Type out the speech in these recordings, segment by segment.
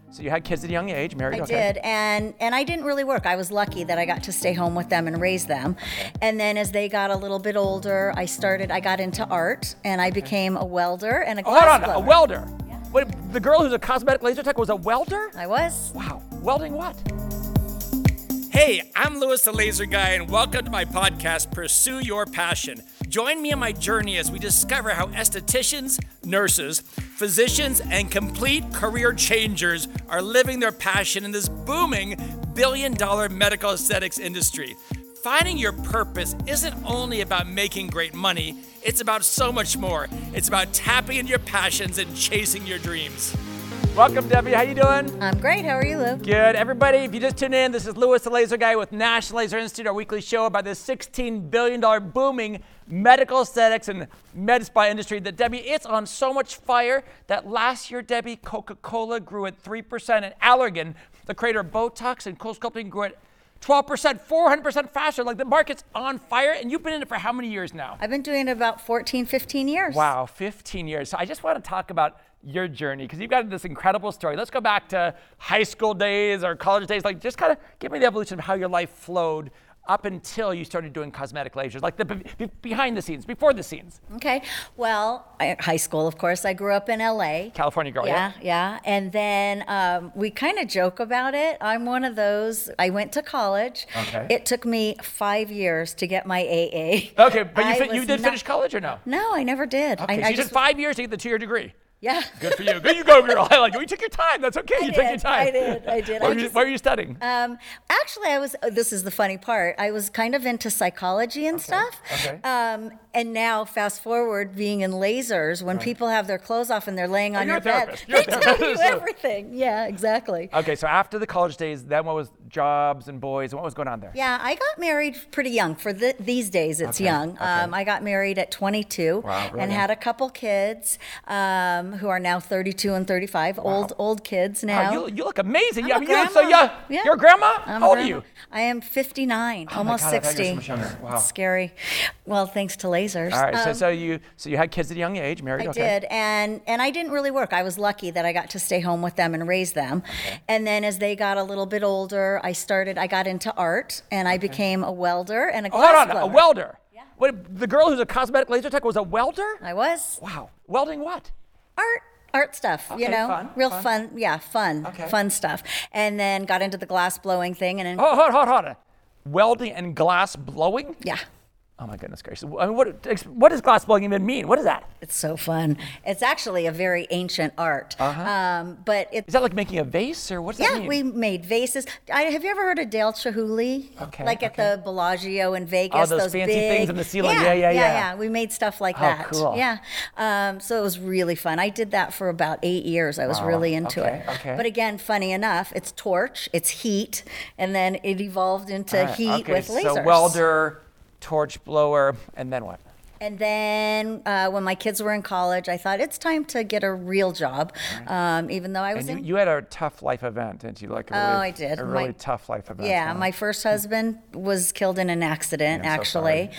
So you had kids at a young age, married? I okay. did, and I didn't really work. I was lucky that I got to stay home with them and raise them. Okay. And then as they got a little bit older, I got into art, and I became a welder and a glass Hold on, blower. a welder? Yeah. Wait, the girl who's a cosmetic laser tech was a welder? I was. Wow, welding what? Hey, I'm Louis the Laser Guy, and welcome to my podcast, Pursue Your Passion. Join me on my journey as we discover how estheticians, nurses, physicians, and complete career changers are living their passion in this booming billion-dollar medical aesthetics industry. Finding your purpose isn't only about making great money, it's about so much more. It's about tapping into your passions and chasing your dreams. Welcome, Debbie. How you doing? I'm great. How are you, Lou? Good. Everybody, if you just tuned in, this is Louis the Laser Guy with National Laser Institute, our weekly show about this $16 billion booming medical aesthetics and med spa industry that, Debbie, it's on so much fire that last year, Debbie, Coca-Cola grew at 3% and Allergan, the creator of Botox and co-sculpting, grew at 12%, 400% faster. Like, the market's on fire, and you've been in it for how many years now? I've been doing it about 14, 15 years. Wow, 15 years. So I just want to talk about your journey, because you've got this incredible story. Let's go back to high school days or college days. Like, just kind of give me the evolution of how your life flowed up until you started doing cosmetic lasers, like the behind the scenes, before the scenes. Okay. Well, high school, of course. I grew up in LA. California girl, yeah? Yeah. And then we kind of joke about it. I'm one of those. I went to college. Okay. It took me 5 years to get my AA. Okay, but you did finish college or no? No, I never did. Okay, I so you did 5 years to get the 2-year degree. Yeah. Good for you. Good you go, girl. I like it. You took your time. That's okay. You took your time. I did. What were you studying? Actually, this is the funny part. I was kind of into psychology and stuff. Okay. And now, fast forward, being in lasers, when people have their clothes off and they're laying on you're your a bed, therapist. You're a they tell therapist. you everything. Yeah, exactly. Okay, so after the college days, then what was jobs and boys, and what was going on there? Yeah, I got married pretty young. For these days, it's young. Okay. I got married at 22 Wow, really and young. had a couple kids who are now 32 and 35, old kids now. Wow, you look amazing. I'm a you look so young. grandma. Yeah. You're a grandma? I'm How old a are grandma. you? I am 59, Oh my almost God, I thought you 60. were so much younger. Wow. It's scary. Well, thanks to lasers. All right, so you had kids at a young age, married? I okay. did, and I didn't really work. I was lucky that I got to stay home with them and raise them. Okay. And then as they got a little bit older, I got into art, and I became a welder and a glass Hold on, blower. a welder? Yeah. Wait, the girl who's a cosmetic laser tech was a welder? I was. Wow. Welding what? Art stuff, Okay, fun, real fun. fun. Yeah, fun, Okay. fun stuff. And then got into the glass blowing thing, and then, Hold on. Welding and glass blowing? yeah. Oh my goodness gracious. I mean, what does glass blowing even mean? What is that? It's so fun. It's actually a very ancient art. But it's Is that like making a vase, or what does that yeah, mean? we made vases. Have you ever heard of Dale Chihuly? Okay, Like at the Bellagio in Vegas. Oh, those fancy big, things in the ceiling. Yeah, Yeah. We made stuff like Oh, that. cool. Yeah. So it was really fun. I did that for about 8 years. I was Wow, really into okay, it. okay. But again, funny enough, it's torch, it's heat, and then it evolved into All right, heat okay, with lasers. So welder, torch blower, and then what? And then when my kids were in college, I thought it's time to get a real job, even though I was And in. you had a tough life event, didn't you? Like a really, I did. A really tough life event. Yeah, huh? my first husband was killed in an accident, I'm so actually.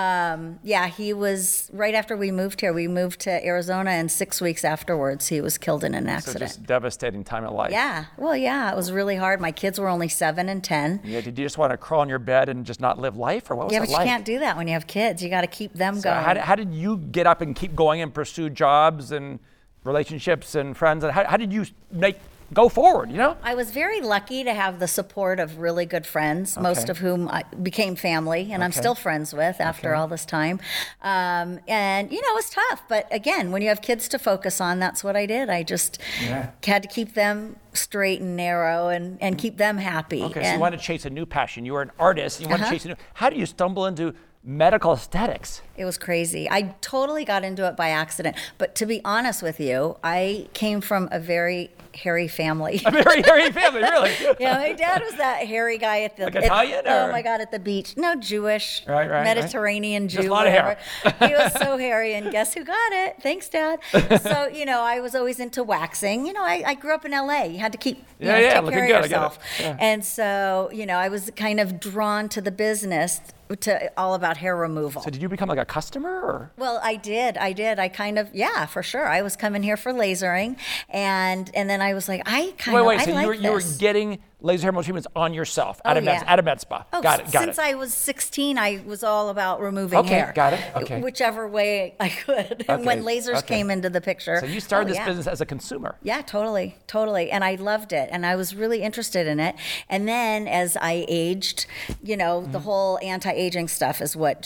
sorry. He was, right after we moved here, we moved to Arizona, and 6 weeks afterwards, he was killed in an So accident. just devastating time of life. Yeah, well, yeah, it was really hard. My kids were only 7 and 10. Yeah, did you just want to crawl in your bed and just not live life, or what was Yeah, it but you like? can't do that when you have kids. You got to keep them So going. how did you get up and keep going and pursue jobs and relationships and friends? And how did you go forward, you know? I was very lucky to have the support of really good friends, most of whom became family, and I'm still friends with after all this time. And, it was tough. But again, when you have kids to focus on, that's what I did. I just had to keep them straight and narrow and keep them happy. Okay, so and you want to chase a new passion. You were an artist. You want to chase a new. How do you stumble into medical aesthetics? It was crazy. I totally got into it by accident. But to be honest with you, I came from a very hairy family. A very hairy family, really. Yeah, my dad was that hairy guy at the Like Italian, or? oh my God, at the beach. No, Jewish, Right, Mediterranean Jew. Just a lot of hair. whatever. He was so hairy, and guess who got it? Thanks, Dad. So I was always into waxing. I grew up in LA. You had to keep take looking care good, I of get it. yourself. Yeah. And so I was kind of drawn to the business to all about hair removal. So did you become like a customer or? Well, I did. I kind of, yeah, for sure. I was coming here for lasering, and then I was like, I Wait, so like you were this. getting laser hair removal treatments on yourself at a med spa. Oh, got it. Since I was 16, I was all about removing hair. Got it. Okay. Whichever way I could. And when lasers came into the picture. So you started this business as a consumer. Yeah, totally. And I loved it. And I was really interested in it. And then as I aged, the whole anti-aging stuff is what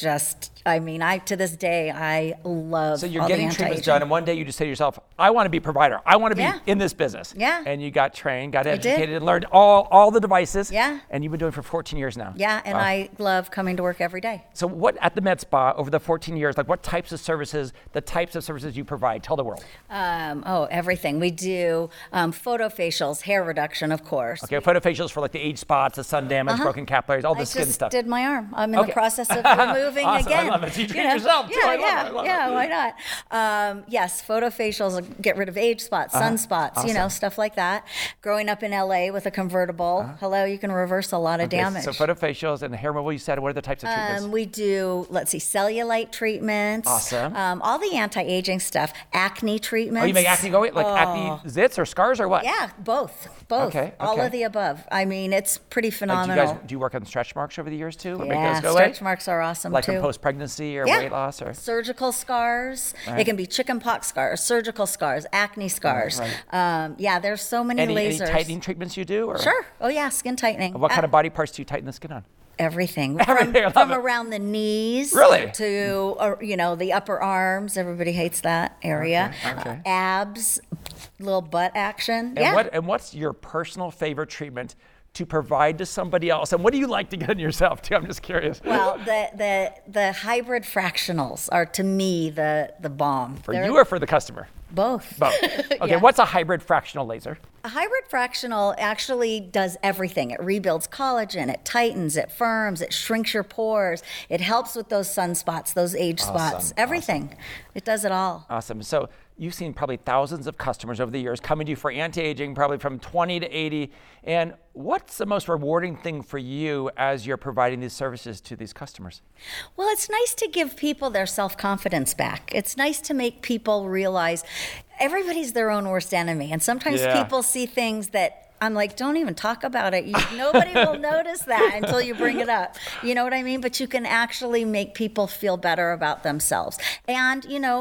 to this day, I love. So you're getting treatments done, and one day you just say to yourself, I want to be a provider. I want to be in this business. Yeah. And you got trained, got educated, and learned all the devices. Yeah. And you've been doing it for 14 years now. Yeah, and I love coming to work every day. So what, at the med spa, over the 14 years, like what types of services you provide? Tell the world. Everything. We do photo facials, hair reduction, of course. Okay, photo facials for like the age spots, the sun damage, broken capillaries, all the skin stuff. I just did my arm. I'm in the process of removing awesome. again. I love it. You treat yourself too. I love it. Why not? Yes, photo facials get rid of age spots, sunspots, awesome. Stuff like that. Growing up in LA with a convertible, you can reverse a lot of damage. So photo facials and hair removal, you said, what are the types of treatments? We do, cellulite treatments. Awesome. All the anti-aging stuff. Acne treatments. Oh, you make acne go away? Like acne zits or scars or what? Yeah, both. Okay. All of the above. I mean, it's pretty phenomenal. Do you work on stretch marks over the years too? Make Yeah, those go stretch away? marks are awesome Like too. in post-pregnancy or weight loss or? Surgical scars. Right. It can be chickenpox scars, surgical scars, acne scars. Right. There's so many Any lasers. tightening treatments you do? Or? Sure. Oh yeah, skin tightening. What kind of body parts do you tighten the skin on? Everything. Everything, I love From it. around the knees. Really? To, the upper arms. Everybody hates that area. Okay. Abs, little butt action. And what's your personal favorite treatment to provide to somebody else? And what do you like to get on yourself too? I'm just curious. Well, the hybrid fractionals are to me the bomb. For you or for the customer? Both. Both. Okay, Yeah. What's a hybrid fractional laser? A hybrid fractional actually does everything. It rebuilds collagen, it tightens, it firms, it shrinks your pores, it helps with those sunspots, those age spots, everything. Awesome. It does it all. Awesome. So you've seen probably thousands of customers over the years coming to you for anti-aging, probably from 20 to 80. And what's the most rewarding thing for you as you're providing these services to these customers? Well, it's nice to give people their self-confidence back. It's nice to make people realize everybody's their own worst enemy. And sometimes people see things that I'm like, don't even talk about it. Nobody will notice that until you bring it up. You know what I mean? But you can actually make people feel better about themselves. And,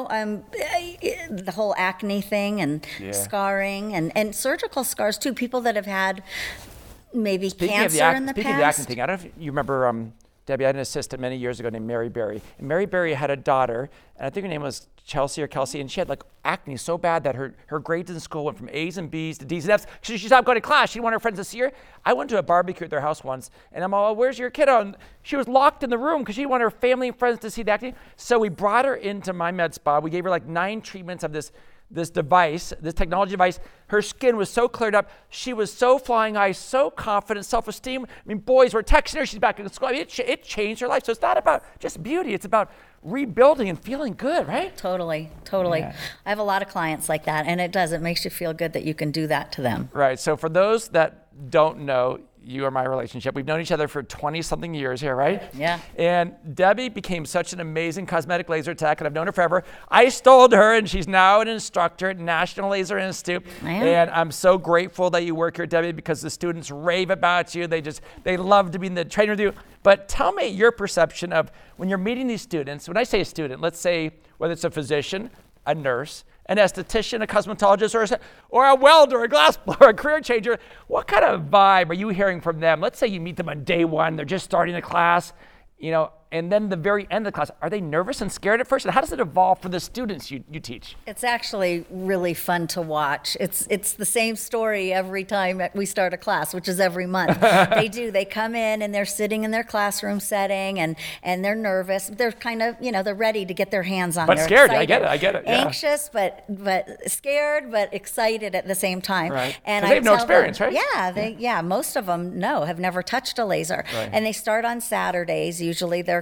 the whole acne thing and scarring and surgical scars too. People that have had maybe cancer in the past. Speaking of the acne thing, I don't know if you remember, Debbie, I had an assistant many years ago named Mary Berry. And Mary Berry had a daughter, and I think her name was Chelsea or Kelsey, and she had like acne so bad that her grades in school went from A's and B's to D's and F's. She stopped going to class. She didn't want her friends to see her. I went to a barbecue at their house once, and I'm all, where's your kiddo? And she was locked in the room because she didn't want her family and friends to see the acne. So we brought her into my med spa. We gave her like 9 treatments of this device, this technology device. Her skin was so cleared up. She was so flying high, so confident, self-esteem. I mean, boys were texting her. She's back in school. I mean, it changed her life. So it's not about just beauty. It's about rebuilding and feeling good, right? Totally. Yeah. I have a lot of clients like that, and it makes you feel good that you can do that to them. Right. So for those that don't know, you are my relationship. We've known each other for 20-something years here, right? Yeah. And Debbie became such an amazing cosmetic laser tech, and I've known her forever. I stole her, and she's now an instructor at National Laser Institute. And I'm so grateful that you work here, Debbie, because the students rave about you. They love to be in the training with you. But tell me your perception of when you're meeting these students. When I say a student, let's say whether it's a physician, a nurse, an esthetician, a cosmetologist, or a welder, a glass blower, a career changer. What kind of vibe are you hearing from them? Let's say you meet them on day 1, they're just starting the class, and then the very end of the class, are they nervous and scared at first? And how does it evolve for the students you teach? It's actually really fun to watch. It's the same story every time we start a class, which is every month. They come in and they're sitting in their classroom setting and they're nervous. They're kind of, they're ready to get their hands on it. But they're scared, excited. I get it. Yeah. Anxious, but scared, but excited at the same time. Right. And they have no experience, them, right? Yeah, most of them have never touched a laser. Right. And they start on Saturdays. Usually they're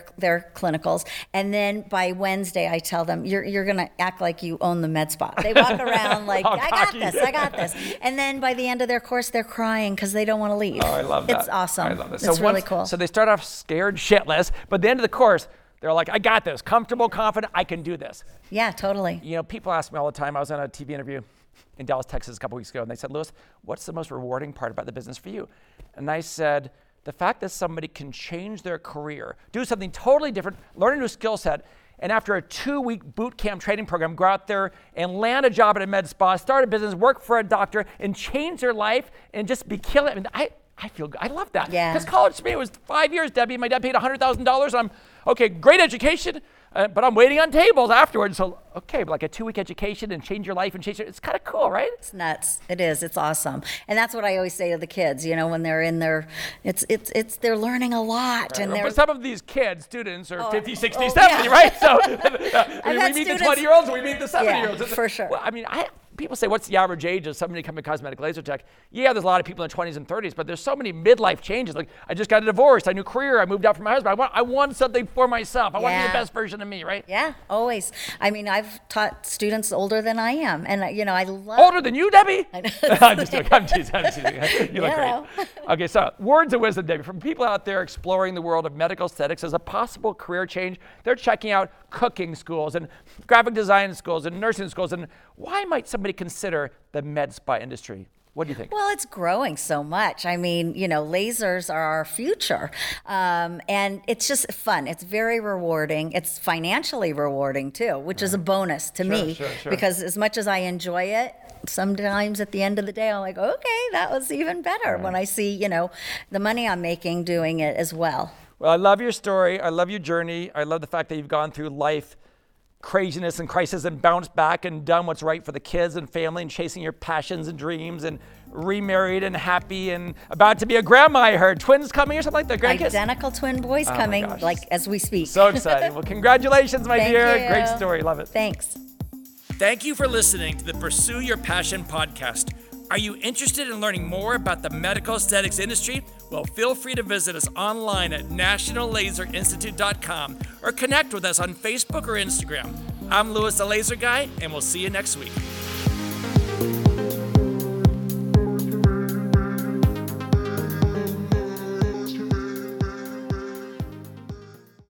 their clinicals. And then by Wednesday, I tell them, you're going to act like you own the med spa. They walk around like, I got this. And then by the end of their course, they're crying because they don't want to leave. Oh, I love that. It's awesome. I love that. It's really cool. So they start off scared shitless, but at the end of the course, they're like, I got this, comfortable, confident, I can do this. Yeah, totally. You know, people ask me all the time. I was on a TV interview in Dallas, Texas a couple weeks ago, and they said, Lewis, what's the most rewarding part about the business for you? And I said, the fact that somebody can change their career, do something totally different, learn a new skill set, and after a 2-week boot camp training program, go out there and land a job at a med spa, start a business, work for a doctor, and change their life and just be killing it. I mean, I feel good. I love that. Yeah. Because college to me was 5 years, Debbie. My dad paid $100,000. I'm, okay, great education, but I'm waiting on tables afterwards. So, okay, but like a 2-week education and change your life and change it. It's kind of cool, right? It's nuts. It is. It's awesome. And that's what I always say to the kids, you know, when they're in their, they're learning a lot. And But some of these kids, students, are 50, 60, oh, 70, yeah. right? So we had meet the students- 20-year-olds, we meet the 70-year-olds. Yeah, for sure. Well, I mean, people say, what's the average age of somebody becoming a cosmetic laser tech? Yeah, there's a lot of people in their 20s and 30s, but there's so many midlife changes. Like, I just got a divorce, I new career, I moved out from my husband. I want something for myself. I want to be the best version of me, right? Yeah, always. I mean, I've taught students older than I am, and you know, I love. Older than you, Debbie? I know. I'm just joking. I'm teasing. You look Yeah. great. Okay, so words of wisdom, Debbie, from people out there exploring the world of medical aesthetics as a possible career change. They're checking out cooking schools and graphic design schools and nursing schools. And why might somebody consider the med spa industry? What do you think? Well, it's growing so much. I mean, you know, lasers are our future. And it's just fun. It's very rewarding. It's financially rewarding too, which is a bonus to me. Sure. Because as much as I enjoy it, sometimes at the end of the day, I'm like, okay, that was even better when I see, you know, the money I'm making doing it as well. Well, I love your story. I love your journey. I love the fact that you've gone through life craziness and crisis and bounced back and done what's right for the kids and family and chasing your passions and dreams and remarried and happy and about to be a grandma, I heard. Twins coming or something like that, grandkids? Identical twin boys coming, gosh. like, as we speak. So exciting. Well, congratulations, my Thank dear. you. Great story. Love it. Thanks. Thank you for listening to the Pursue Your Passion podcast. Are you interested in learning more about the medical aesthetics industry? Well, feel free to visit us online at nationallaserinstitute.com or connect with us on Facebook or Instagram. I'm Lewis the Laser Guy, and we'll see you next week.